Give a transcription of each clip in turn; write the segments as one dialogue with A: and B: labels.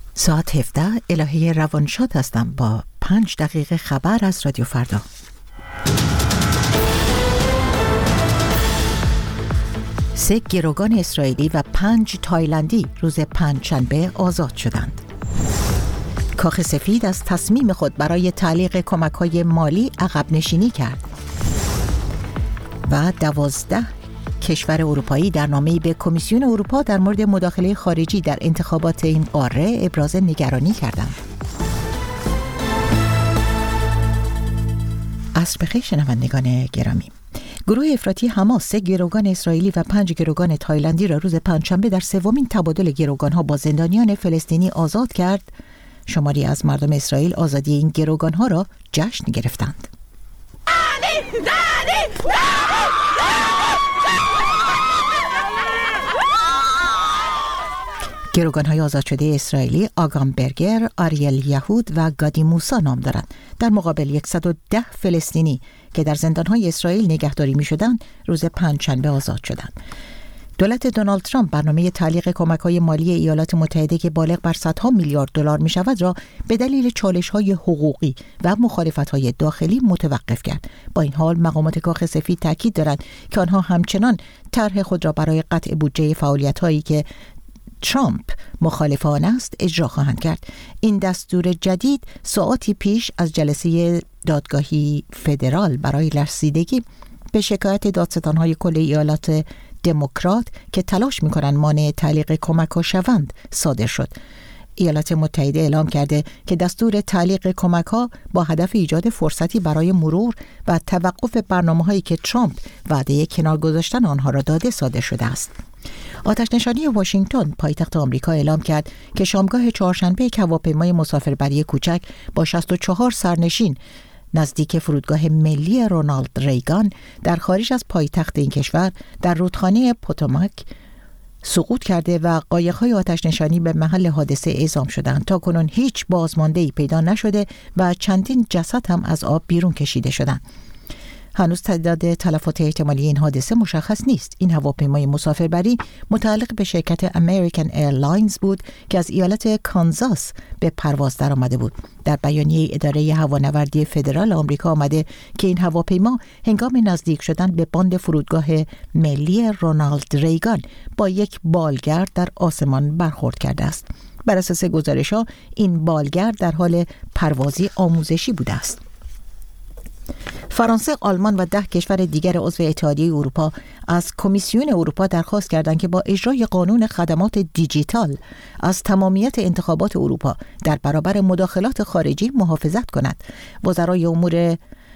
A: ساعت 17 الهه روانشاد هستم با 5 دقیقه خبر از رادیو فردا. سه گروگان اسرائیلی و 5 تایلندی روز پنجشنبه آزاد شدند. کاخ سفید از تصمیم خود برای تعلیق کمک‌های مالی عقب نشینی کرد. و 12 کشور اروپایی در نامه‌ای به کمیسیون اروپا در مورد مداخله خارجی در انتخابات این قاره ابراز نگرانی کردند. عصر بخیر شنوندگان گرامی. گروه افراطی حماس 3 گروگان اسرائیلی و 5 گروگان تایلندی را روز پنجشنبه در سومین تبادل گروگان‌ها با زندانیان فلسطینی آزاد کرد. شماری از مردم اسرائیل آزادی این گروگان‌ها را جشن گرفتند. گروگان‌های آزاد شده اسرائیلی آگام برگر، آریل یهود و گادی موسا نام دارند. در مقابل 110 فلسطینی که در زندان‌های اسرائیل نگهداری می‌شدند، روز پنجشنبه آزاد شدند. دولت دونالد ترامپ برنامه تعلیق کمک‌های مالی ایالات متحده که بالغ بر صدها میلیارد دلار می‌شود را به دلیل چالش‌های حقوقی و مخالفت‌های داخلی متوقف کرد. با این حال مقامات کاخ سفید تاکید دارند که آنها همچنان طرح خود را برای قطع بودجه فعالیت‌هایی که ترامپ مخالف آن است اجرا خواهند کرد. این دستور جدید ساعاتی پیش از جلسه دادگاهی فدرال برای رسیدگی به شکایت دادستان‌های کل ایالات دموکرات که تلاش می‌کنند مانع تعلیق کمک‌ها شوند صادر شد. ایالات متحده اعلام کرده که دستور تعلیق کمک‌ها با هدف ایجاد فرصتی برای مرور و توقف برنامه‌هایی که ترامپ وعده کنار گذاشتن آنها را داده صادر شده است. آتش‌نشانی واشنگتن پایتخت آمریکا اعلام کرد که شامگاه چهارشنبه یک هواپیمای مسافربری کوچک با 64 سرنشین نزدیک فرودگاه ملی رونالد ریگان در خارج از پایتخت این کشور در رودخانه پوتوماک سقوط کرده و قایق‌های آتش‌نشانی به محل حادثه اعزام شدند. تا کنون هیچ بازمانده‌ای پیدا نشده و چندین جسد هم از آب بیرون کشیده شدند. هنوز تعداد تلفات احتمالی این حادثه مشخص نیست. این هواپیمای مسافربری متعلق به شرکت امریکن ایرلاینز بود که از ایالت کانزاس به پرواز درآمده بود. در بیانیه اداره هوانوردی فدرال آمریکا آمده که این هواپیما هنگام نزدیک شدن به باند فرودگاه ملی رونالد ریگان با یک بالگرد در آسمان برخورد کرده است. بر اساس گزارش‌ها این بالگرد در حال پروازی آموزشی بوده است. فرانسه، آلمان و 10 کشور دیگر عضو اتحادیه اروپا از کمیسیون اروپا درخواست کردند که با اجرای قانون خدمات دیجیتال از تمامیت انتخابات اروپا در برابر مداخلات خارجی محافظت کند. وزرای امور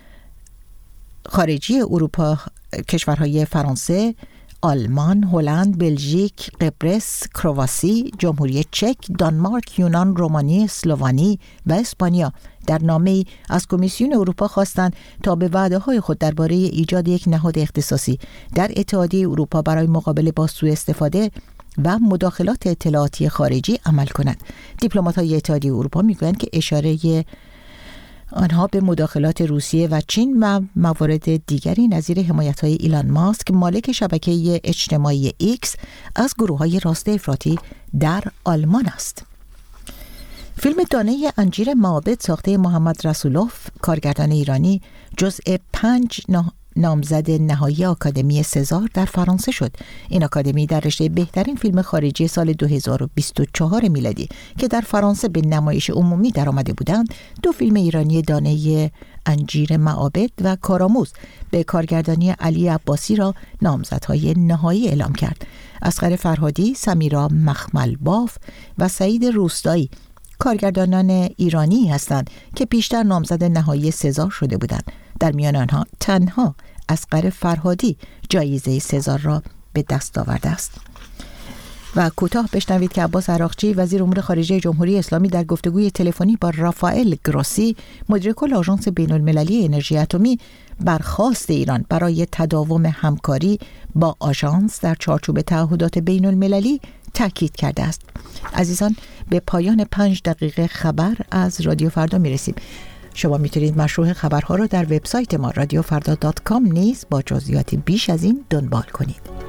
A: خارجی اروپا کشورهای فرانسه، آلمان، هلند، بلژیک، قبرس، کرواسی، جمهوری چک، دانمارک، یونان، رومانی، اسلوونی و اسپانیا در نامه‌ای از کمیسیون اروپا خواستند تا به وعده‌های خود درباره ایجاد یک نهاد اختصاصی در اتحادیه اروپا برای مقابله با سوء استفاده و مداخلات اطلاعاتی خارجی عمل کند. دیپلمات‌های اتحادیه اروپا می‌گویند که اشاره آنها به مداخلات روسیه و چین و موارد دیگری نظیر حمایت‌های ایلان ماسک مالک شبکه اجتماعی ایکس از گروه‌های راست افراطی در آلمان است. فیلم دانه انجیر معابد ساخته محمد رسولوف کارگردان ایرانی جزء 5 نامزد نهایی آکادمی سزار در فرانسه شد. این آکادمی در رشته بهترین فیلم خارجی سال 2024 میلادی که در فرانسه به نمایش عمومی درآمده بودند، 2 فیلم ایرانی دانه انجیر معابد و کارآموز به کارگردانی علی عباسی را نامزدهای نهایی اعلام کرد. اصغر فرهادی، سمیرا مخملباف و سعید روستایی کارگردانان ایرانی هستند که بیشتر نامزد نهایی سزار شده بودند. در میان آنها تنها اصغر فرهادی جایزه سزار را به دست آورده است. و کوتاه بشنوید که عباس عراقچی وزیر امور خارجه جمهوری اسلامی در گفتگوی تلفنی با رافائل گروسی مدیر کل آژانس بین‌المللی انرژی اتمی برخواست ایران برای تداوم همکاری با آژانس در چارچوب تعهدات بین‌المللی تاکید کرده است. عزیزان، به پایان 5 دقیقه خبر از رادیو فردا میرسیم. شما میتونید مشروع خبرها رو در وبسایت ما radiofrda.com نیز با جزئیات بیش از این دنبال کنید.